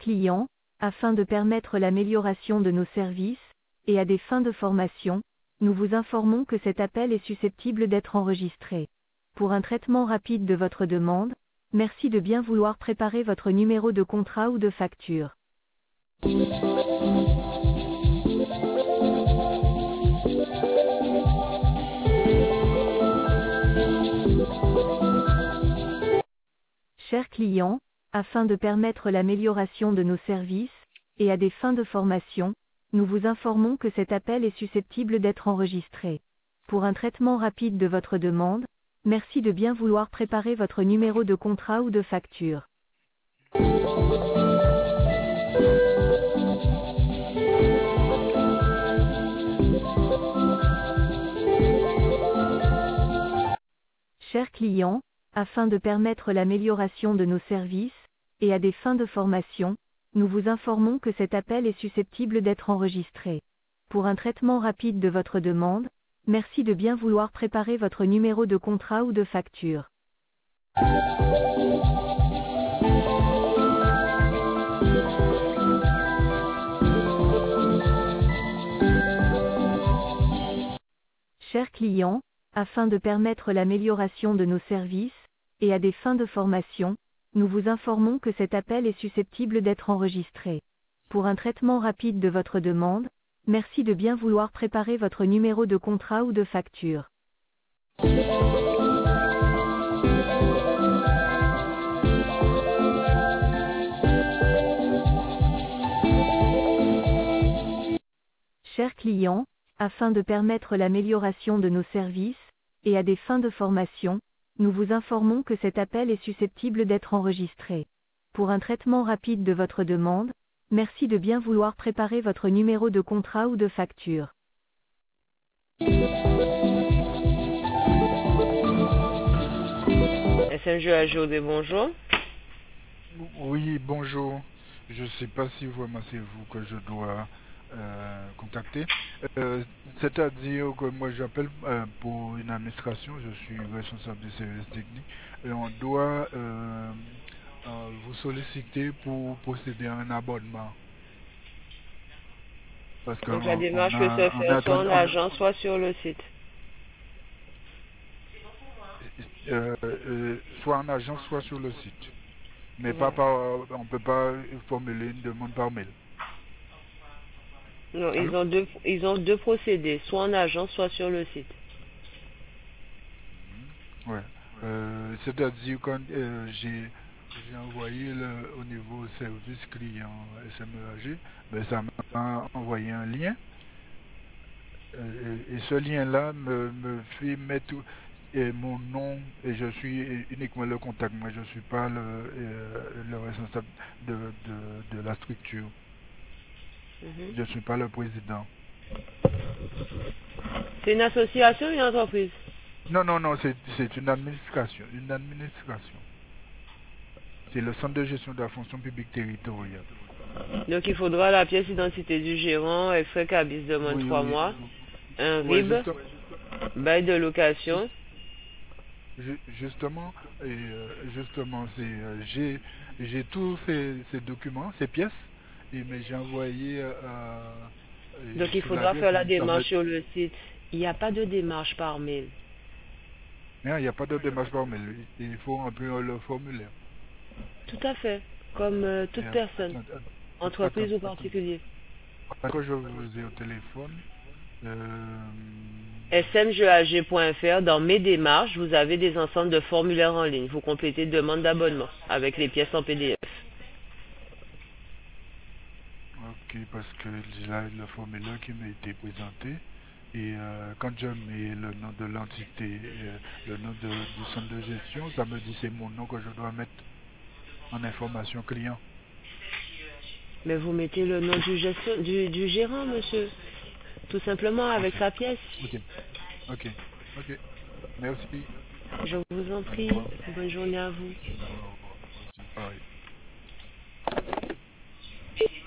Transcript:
client, afin de permettre l'amélioration de nos services, et à des fins de formation, nous vous informons que cet appel est susceptible d'être enregistré. Pour un traitement rapide de votre demande, merci de bien vouloir préparer votre numéro de contrat ou de facture. Chers clients, afin de permettre l'amélioration de nos services, et à des fins de formation, nous vous informons que cet appel est susceptible d'être enregistré. Pour un traitement rapide de votre demande, merci de bien vouloir préparer votre numéro de contrat ou de facture. Chers clients, afin de permettre l'amélioration de nos services, et à des fins de formation, nous vous informons que cet appel est susceptible d'être enregistré. Pour un traitement rapide de votre demande, merci de bien vouloir préparer votre numéro de contrat ou de facture. Chers clients, afin de permettre l'amélioration de nos services, et à des fins de formation, nous vous informons que cet appel est susceptible d'être enregistré. Pour un traitement rapide de votre demande, merci de bien vouloir préparer votre numéro de contrat ou de facture. Chers clients, afin de permettre l'amélioration de nos services, et à des fins de formation, nous vous informons que cet appel est susceptible d'être enregistré. Pour un traitement rapide de votre demande, merci de bien vouloir préparer votre numéro de contrat ou de facture. SMGAGOD, bonjour. Oui, bonjour. Je ne sais pas si vraiment c'est vous que je dois contacter. C'est-à-dire que moi j'appelle pour une administration, je suis responsable des services techniques et on doit vous solliciter pour procéder à un abonnement. Parce que Donc la démarche on peut se a faire soit en agence, soit sur le site. soit en agence, soit sur le site. Mais Voilà. on ne peut pas formuler une demande par mail. Non, Allô? ils ont deux procédés, soit en agence, soit sur le site. Ouais. C'est-à-dire quand j'ai envoyé au niveau service client SMEAG, ben, ça m'a envoyé un lien. Et ce lien-là me fait mettre mon nom et je suis uniquement le contact. Moi, je ne suis pas le responsable de la structure. Je ne suis pas le président. C'est une association ou une entreprise? Non, c'est une administration. Une administration. C'est le centre de gestion de la fonction publique territoriale. Donc il faudra la pièce d'identité du gérant, extrait cabis de moins de 3 mois, un Oui, RIB, bail de location. Justement, j'ai tous ces documents, ces pièces, mais j'ai envoyé Donc il sur faudra l'adresse, faire la ça me... démarche sur le site. Il n'y a pas de démarche par mail. Non, il n'y a pas de démarche par mail. Il faut remplir le formulaire. Tout à fait, comme toute personne, entreprise ou particulier. Quand je vous ai au téléphone, smgag.fr, dans mes démarches, vous avez des ensembles de formulaires en ligne. Vous complétez demande d'abonnement avec les pièces en PDF. ok, parce que là, le formulaire qui m'a été présenté, et quand je mets le nom de l'entité, le nom du centre de gestion, ça me dit c'est mon nom que je dois mettre en information client. Mais vous mettez le nom du gérant, monsieur. Tout simplement avec Ok, sa pièce. ok. Merci. Je vous en Au prie. revoir. Bonne journée à vous. Au revoir. Aussi, pareil.